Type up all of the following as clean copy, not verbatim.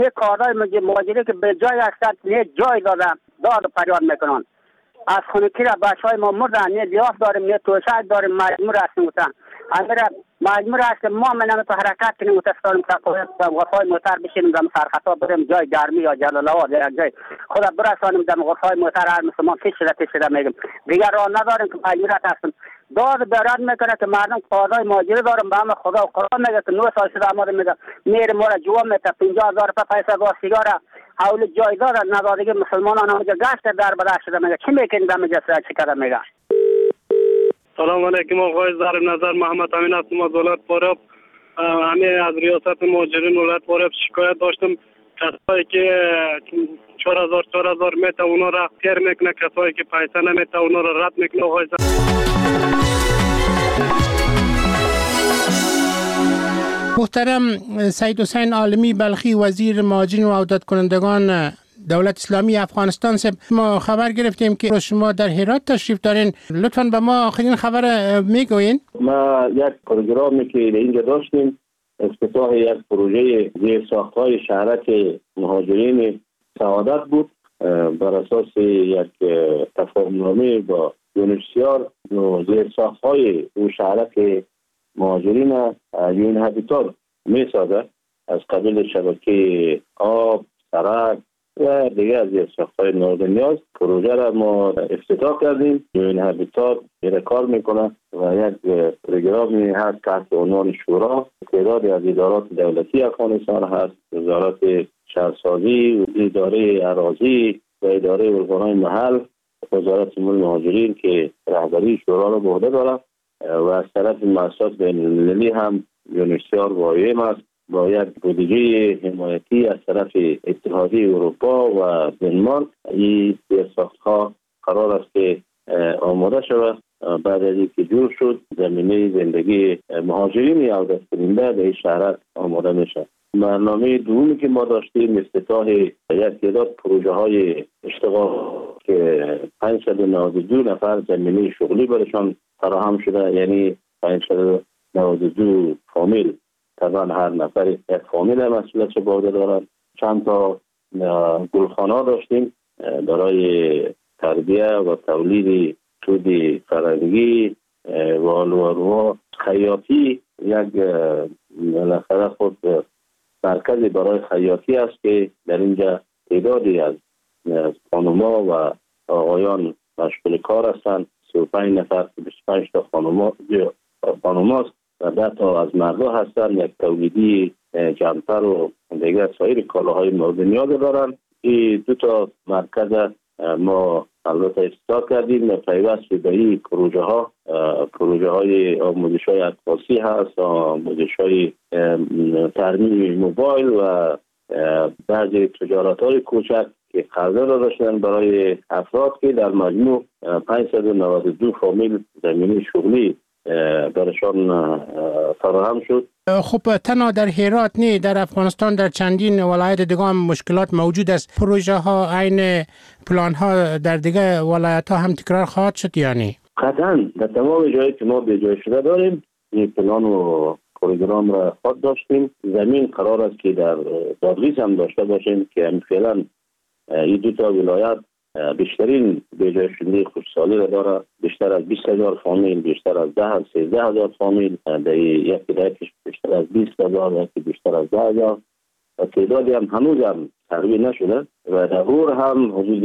یک کارهای مهاجری که به جای هستند نه جای داد و فریاد میکنند. از خونکی را بچهای ما مردن، نه لیاف داریم نه توشک داریم، مجبور هستیم گفتن امیره مجبور هست ما منم تو حرکت کنیم متاسفانه که غرفای موتر بشینیم دم سرخطا بریم جای گرمی یا جلال آباد یا جای خدا برسانیم دم غرفای موتر هر مثل ما کشیده میگیم دیگر راه نداریم که مجبورت هستیم. داد بیارد میکنه که مردم کارهای مهاجری دارم به همه خدا و قرآن میگه که 9 سال شده آماده میگه میره ما را جوا میته 50,000 پیسه با سیگار حول جایداد ندادگی مسلمانان همونجا گشت در بدر شده میگه چی میکنی به مجلس چی کرده میگه. سلام علیکم آقای ظریف نظر محمد امین هستم از ولایت فاریاب. همه از ریاست مهاجرین ولایت فاریاب شکایت داشتم کسایی که 4000 میته اونا را تیر میکنه، کسایی که پیسه نمیته اونا را رد میکنه. آقای محترم سید حسین عالمی بلخی وزیر مهاجرین و عودت کنندگان دولت اسلامی افغانستان ما خبر گرفتیم که شما در هرات تشریف دارین، لطفاً به ما آخرین خبر میگوین. ما یک پروگرامی که اینجا داشتیم افتتاح یک پروژه زیر ساخت‌های شهرک مهاجرین سعادت بود بر اساس یک تفاهم‌نامه با یونیسیار و زیر ساخت‌های او شهرک مهاجرین یون هابیتات میسازد از قبیل شبکه آب، سرک و دیگه از ساخت‌های مورد نیاز. پروژه را ما افتتاح کردیم. یون هابیتات میره کار میکنه و یک پروگرامی هست تحت عنوان شورا تعدادی از ادارات دولتی افغانستان هست، وزارت شهرسازی، اداره اراضی و اداره ارگان‌های محل، وزارت امور مهاجرین که رهبری شورا را به عهده داره و از طرف مؤسسات بین‌المللی هم یونیسیار و اویم است با یک بودجه حمایتی از طرف اتحادیه اروپا و دنمارک. این ساخت‌ها قرار است که آماده شود. بعد از اینکه جور شد زمینه زندگی مهاجرین عودت کننده به این شهر آماده میشه. برنامه دومی که ما داشتیم افتتاح یک تعداد پروژه های اشتغال که 592 نفر زمینه شغلی برشان فراهم شده، یعنی 592 فامیل، طبعا هر نفر یک فامیل مسئولیتش به عهده دارند. چند تا گلخانه داشتیم برای تربیه و تولید توت فرنگی و آلو خیاطی. یک بالاخره خود مرکزی برای خیاطی است که در اینجا تعدادی از خانم‌ها و آقایان مشغول کار هستند. 35 نفر 25 تا خانم‌هاست و 10 تا از مردا هستند. یک تولیدی جمپر و دیگر سایر کالاهای مورد نیاز دارند. این 2 تا مرکز ما البته افتتاح کردیم و پیوست به این پروژه های آموزش های اساسی هست، آموزش های ترمیم موبایل و بعضی تجارت های کوچک که قرضه داشتن برای افراد که در مجموع 592 فامیل زمینی شغلی برشان فراهم شد. خب تنها در هرات نه، در افغانستان در چندین ولایت دیگه هم مشکلات موجود است. پروژه ها عین پلان ها در دیگه ولایت ها هم تکرار خواهد شد یعنی؟ قطعا در تمام جایی که ما به جای شده داریم این پلان و پروگرام را خود داشتیم. زمین قرار است که در بادغیس هم داشته باشیم که هم فعلا این 2 تا ولایت بیشترین بیجای شدنی خوشسالی را داره. بیشتر از 20,000 فامیل، بیشتر از 13,000 فامیل، در یک کدایکش بیشتر از 20,000 و بیشتر از 10,000 و تعدادی هم هنوز هم ترویج نشده و در غور هم حدود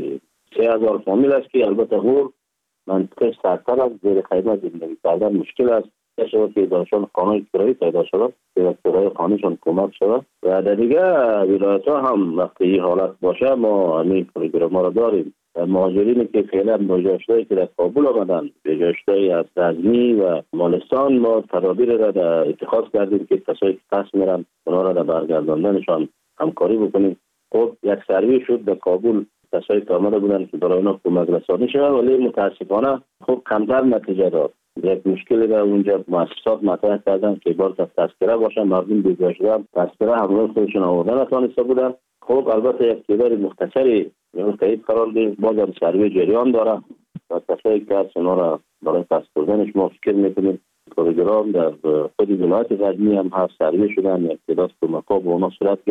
3,000 فامیل است که البته غور منطقه سرتر است، زیر خیمه زندگی کردن مشکل است. شده که داشتن خانه کرایی پیدا شده که کرای خانهشان کمک شده و در دیگه ولایت ها هم وقتی این حالت باشه ما همین پروگرام را داریم. مهاجرینی که فعلا بجاشتهایی که در کابل آمدن، بجاشتهایی از غزنی و مالستان، ما تدابیر را در اتخاذ کردیم که کسایی که پس میرن اونا را در برگرداندنشان همکاری بکنیم. خب یک سروی شد در کابل، کسایی که آمده بودن که برای اونا کمک رسانی شد ولی متاسفانه خب کمتر نتیجه داد. یک مشکلی در اونجا مؤسسات مطرح کردن که باید تذکره باشن، مردم بیگاه شدن تذکره همراه خودشون آوردن نتوانسته بودن. خب البته یک تعداد مختصری تایید قرار دیم، باز هم سروی جریان داره و کسایی که از اونا را برای پس بردنش ما فکر میکنیم. پروگرام در خود ولایت غزنی هم هست، سروی شدن، یک تعداد کمک‌ها به اونا صورت گرفت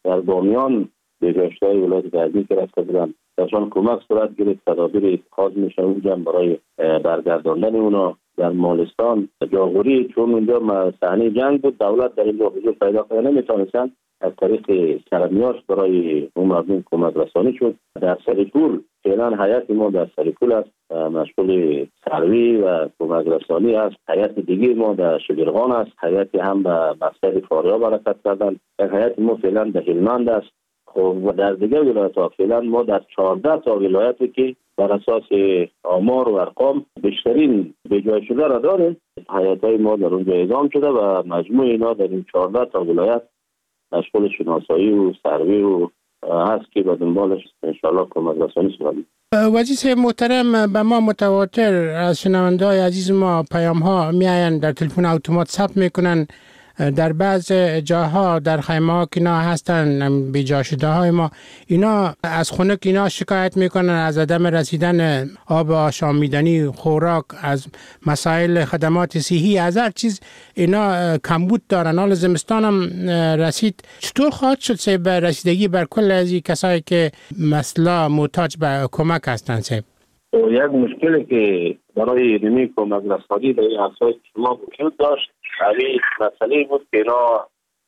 در بامیان به جایش‌های ولایت غزنی که رفته بودن درشان کمک صورت گرفت، تدابیر اتخاذ میشه اونجا برای برگرداندن اونا. در مالستان جاغوری چون اونجا صحنه جنگ بود، دولت در اینجا حضور پیدا کنه نمیتونستن، از طریق کرمیاش برای اون مردم کمک رسانی شد. در سریپور فعلا هیئت ما در سریپور است، مشغول سروی و کمک رسانی است. هیئت دیگه ما در شبرغان است، هیئت هم به مقصد فاریاب حرکت کردن. یک هیئت ما فعلا در هلمند است. خب در دیگه ولایت ها فعلا ما در 14 تا ولایتی که بر اساس آمار و ارقام بیشترین به جای شده را داریم، هیئت‌های ما در اونجا اعزام شده و مجموع اینا در این 14 تا ولایت مشغول شناسایی و سروی و هست که به دنبالش انشاءالله کمک رسانی شدیم. وزیر محترم، به ما متواتر از شنونده‌های عزیز ما پیام ها میآیند، در تلفن اتومات ثبت میکنن، در بعض جاها در خیمه ها که اینا هستن بیجا شده های ما اینا از خنک اینا شکایت میکنن از عدم رسیدن آب آشامیدنی، خوراک، از مسائل خدمات صحی، از هر چیز اینا کمبود دارن. حال زمستان هم رسید، چطور خواهد شد به رسیدگی بر کل از این کسایی که مثلا محتاج به کمک هستن؟ یک مشکلی که برای علمی کمک رسانی به این اساس شما وجود داشت، همین مسئله بود که اینا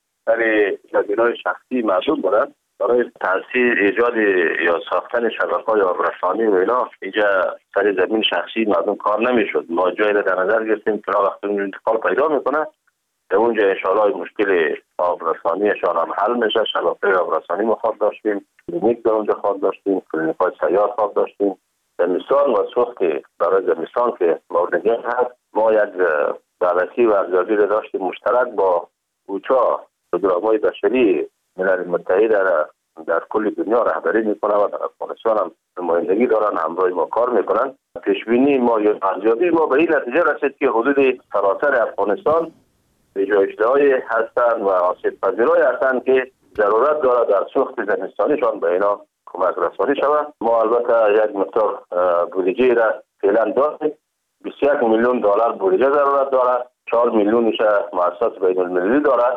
برای جدیدهای شخصی مردم بودن، برای تأثیر ایجاد یا ساختن شبکه‌های آبرسانی و اینا اینجا سر زمین شخصی مردم کار نمیشد. ما جایی را در نظر گرفتیم که وقتی اون انتقال پیدا میکنه در اونجا انشاءالله مشکل آبرسانیشان هم حل میشه. شبکه آبرسانی ما خواب داشتیم، کلینیک در اونجا خواب داشتیم، کلینیک‌های سیار خواب داشتیم. زمستان و سوخت برای زمستان که مورد نیاز هست، ما یک بررسی و ارزیابی را داشتیم مشترک با اوچا، پروگرام‌های بشری ملل متحد در کل دنیا رهبری میکنه و در افغانستان هم نمایندگی دارن، همراه ما کار میکنن. پیشبینی ما یا ارزیابی ما به این نتیجه رسید که حدود سراسر افغانستان به جایش‌های هستند و آسیب پذیرای هستند که ضرورت داره در سوخت زمستانیشان به اینا کمک رسانی شود. ما البته یک مقدار بودجه را فعلا داریم، 21 میلیون دلار بودجه ضرورت دارد، 4 میلیونش مؤسسات بین المللی دارد،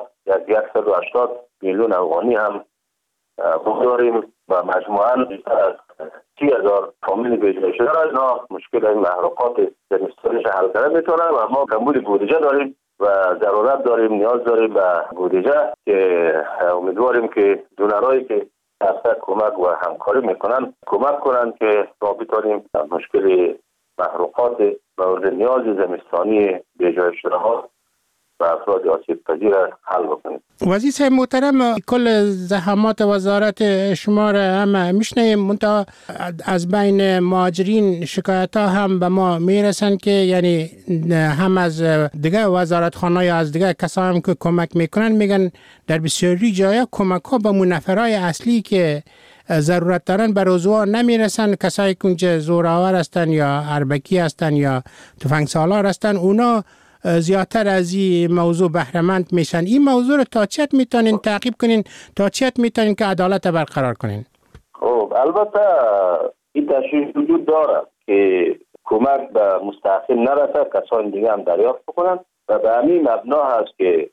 180 میلیون افغانی هم داریم و مجموعاً 30,000 فامیل به جای شده را اینا مشکل این محروقات زمستانیش حل کرده میتونه و ما کمبود بودجه داریم و ضرورت داریم، نیاز داریم به بودجه که امیدواریم که دونرایی که دسته کمک و همکاری میکنن کمک کنن که ما بتونیم مشکل محروقات مورد نیاز زمستانی به جای شده ها و افراد آسیب پذیر حل بکنیم. وزیر صاحب محترم، کل زحمات وزارت شما را هم میشنیم، منتها از بین مهاجرین شکایت ها هم به ما میرسن که یعنی هم از دیگه وزارتخانه یا از دیگه کسا هم که کمک میکنن میگن در بسیاری جایا کمک ها به منفرهای اصلی که ضرورت دارن به روزوا نمیرسن. کسایی که اونجا زورآور هستن یا اربکی هستن یا تفنگ سالار هستن اونا زیادتر از این موضوع بهره‌مند میشن. این موضوع رو تا چت میتونین تعقیب کنین، تا چت میتونین که عدالت برقرار کنین؟ خب البته این تشریح وجود داره که کمک به مستحقین نرسه، کسان دیگه هم دریافت بکنن و به همین مبنا هست که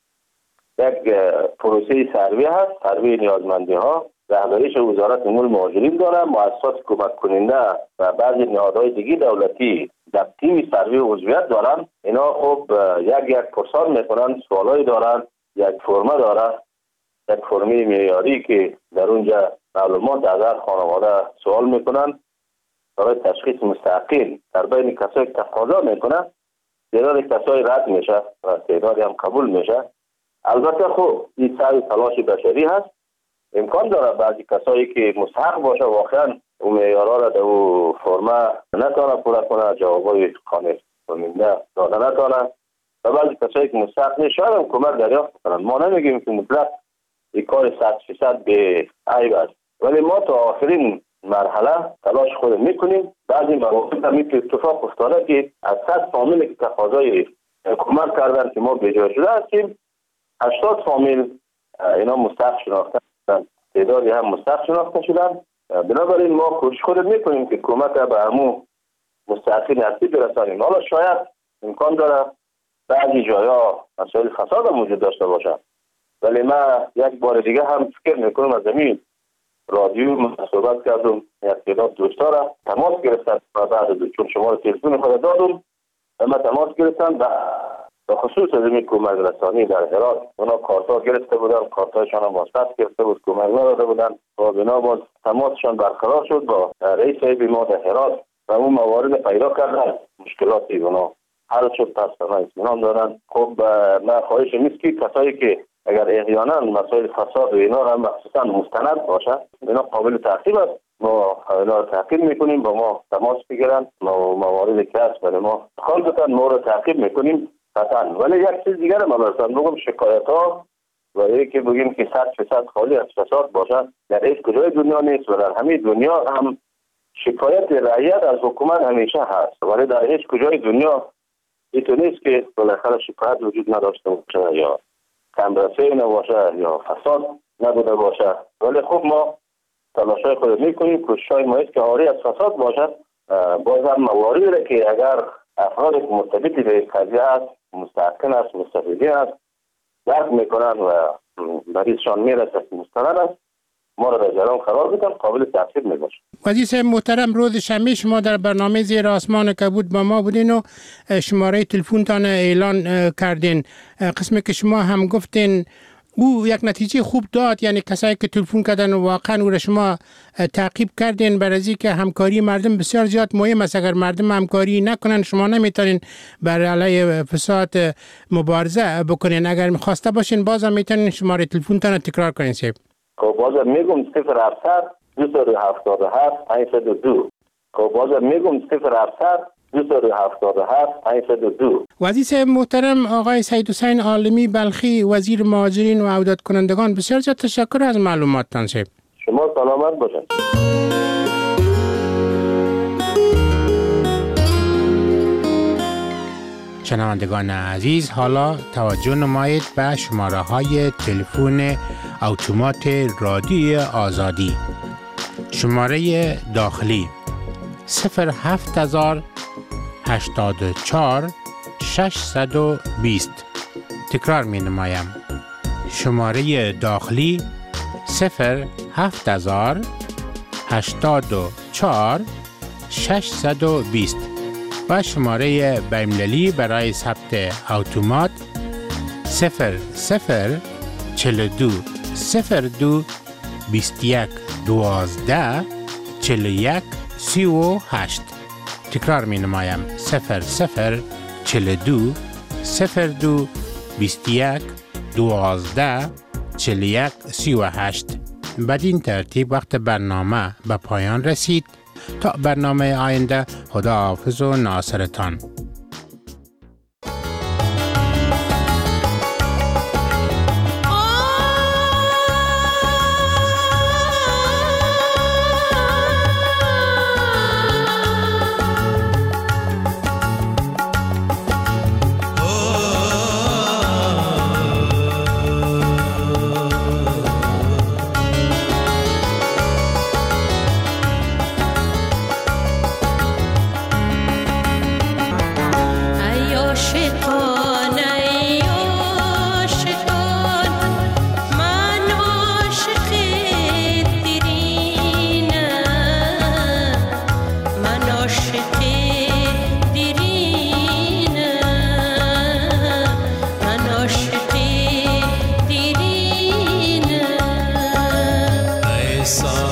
یک پروسه سروی هست، سروی نیازمندی ها، رهبریش وزارت امور مهاجرین داره، مؤسسات کمک کننده و بعضی نهادهای دیگه دولتی در تیم سروی عضویت دارن. اینا خب یک پرسان میکنن، سوالایی دارن، یک فرمه داره، یک فرمه معیاری که در اونجا معلومات از هر خانواده سوال میکنن برای تشخیص مستحقین. در بین کسایی که تقاضا میکنن تعداد کسایی رد میشه و تعدادی هم قبول میشه. البته خب این سعی تلاش بشری هست، امکان داره بعضی کسایی که مستحق باشه واقعا اون معیارها را در اون فرمه نتونه پورا کنه، جوابای خانه کننده داده نتونه و بعضی کسایی که مستحق نیست شاید هم کمک دریافت کنن. ما نمیگیم که مطلق این کار 100% به عیب است، ولی ما تا آخرین مرحله تلاش خود میکنیم. بعضی مواقع هم که اتفاق افتاده که از 100 فامیل که تقاضای کمک کردن که ما به جای شده هستیم 80 فامیل اینا مستحق شناخته شدن، تعدادی هم مستحق شناخته شدن. بنابراین ما کوشش خود میکنیم که کمک به همون مستحقین اصلی برسانیم. حالا شاید امکان داره بعضی جایا مسائل فساد موجود داشته باشه ولی من یک بار دیگه هم فکر میکنم از زمین رادیو صحبت کردم، یک تعداد دوستا را تماس گرفتن و بعد چون شماره تلفن خود دادم اما تماس گرفتن و خصوص از این کمک رسانی در هرات اونا کارتا گرفته بودن، کارتایشان هم واسط گرفته بود، کمک نداده بودن و بنابراین تماسشان برقرار شد با رئیس صاحب ما در هرات و اون موارد پیدا کردن، مشکلاتی اونا حل شد، پس اطمینان دارن. خب من خواهش نیست که کسایی که اگر احیانا مسائل فساد و اینا هم مخصوصا مستند باشه اینا قابل تعقیب است، ما اینا رو تعقیب میکنیم، با ما تماس بگیرن، مواردی که هست برای ما خالصا ما رو تعقیب میکنیم قطعا. ولی یک چیز دیگر ما برسان بگم، شکایت ها و یکی بگیم که 100% خالی از فساد باشه در هیچ کجای دنیا نیست و در همه دنیا هم شکایت رعیت از حکومت همیشه هست، ولی در هیچ کجای دنیا اینطور نیست که بالاخره شکایت وجود نداشته باشه یا کمرسه نباشه یا فساد نبوده باشه. ولی خب ما تلاشای خود میکنیم، کوششای ما است که آری از فساد باشد. بازم مواردی را که اگر افراد مرتبط به قضیه است، مستحقین است، مستفیدین است، درک میکنن و مریضشان میرسد مستند است، ما را در جریان قرار بدن، قابل تعقیب میباشه. وزیر صاحب محترم، روز شنبه شما در برنامه زیر آسمان کبود با ما بودین و شماره تلفنتان اعلان کردین. قسمی که شما هم گفتین او یک نتیجه خوب داد، یعنی کسایی که تلفن کردن و واقعا او را شما تعقیب کردین، برای که همکاری مردم بسیار زیاد مهم است. اگر مردم همکاری نکنن شما نمیتونین بر علیه فساد مبارزه بکنین. اگر میخواسته باشین بازم میتونین شماره تلفنتان تکرار کنین صاحب. خب بازم میگم 0700 277 502. خب بازم میگم 0700 277 502. وزیر صاحب محترم آقای سید حسین عالمی بلخی، وزیر مهاجرین و عودت کنندگان، بسیار زیاد تشکر از معلوماتتان صاحب. شما سلامت باشید. شنوندگان عزیز، حالا توجه نمایید به شماره های تلفن اتومات رادیو آزادی. شماره داخلی 07084 620. تکرار می نمایم. شماره داخلی 07084 620 و شماره بین‌المللی برای ثبت اتومات 0042 02 21 12 41 38. تکرار می نمایم 0042 02 21 12 41 38. بدین ترتیب وقت برنامه به پایان رسید. تا برنامه آینده، خداحافظ و ناصرتان. Son